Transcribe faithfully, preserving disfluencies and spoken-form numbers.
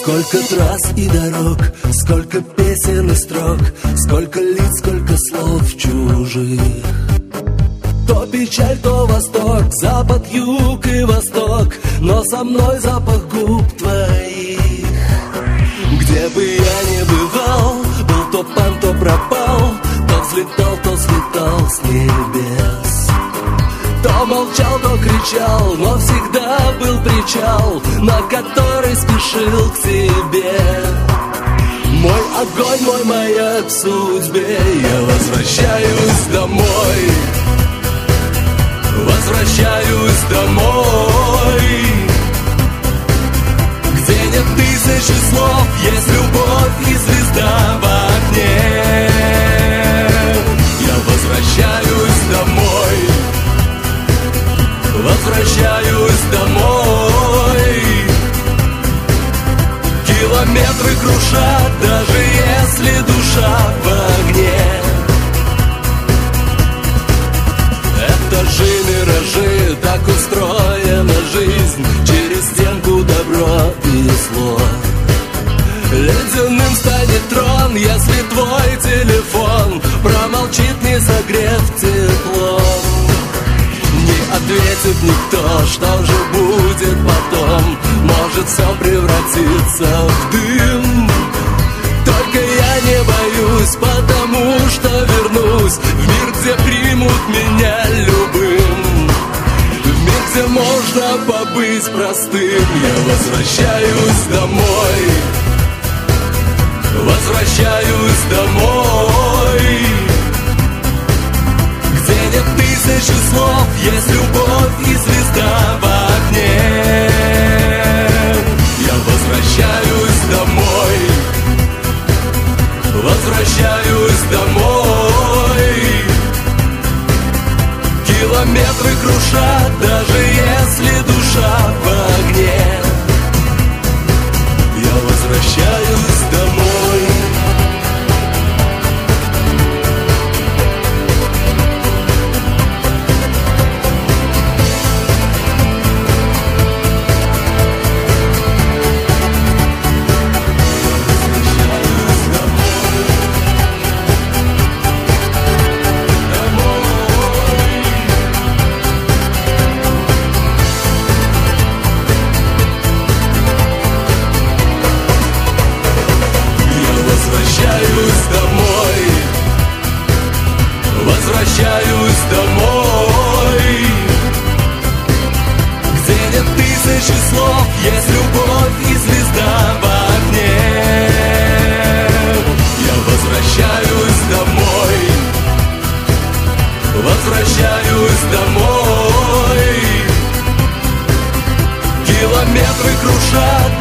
Сколько трасс и дорог, сколько песен и строк, сколько лиц, сколько слов чужих. То печаль, то восторг, запад, юг и восток, но со мной запах губ твоих. Где бы я ни бывал, был то пан, то пропал, то взлетал, то слетал с небес. То молчал, то кричал, но всегда был причал, на который спешил к тебе. Мой огонь, мой маяк в судьбе, я возвращаюсь домой. Возвращаюсь домой, где нет тысячи слов, есть любовь и звезда в окне. Я возвращаюсь домой, возвращаюсь домой. Километры крушат, даже если душа в огне. Этажи, миражи, так устроена жизнь, через стенку добро и зло. Ледяным станет трон, если твой телефон промолчит, не согрев тепло. Не ответит никто, что же будет потом, может все превратиться в дым. Только я не боюсь, потому что вернусь в мир, где примут меня любым, в мир, где можно побыть простым. Я возвращаюсь домой, возвращаюсь домой, где нет тысячи слов, есть любовь и звезда в окне. Я возвращаюсь домой, возвращаюсь домой. Километры крушат, даже если душа в огне. Я возвращаюсь домой. Возвращаюсь домой, где нет тысячи слов, есть любовь и звезда в окне. Я возвращаюсь домой, возвращаюсь домой. Километры крушат,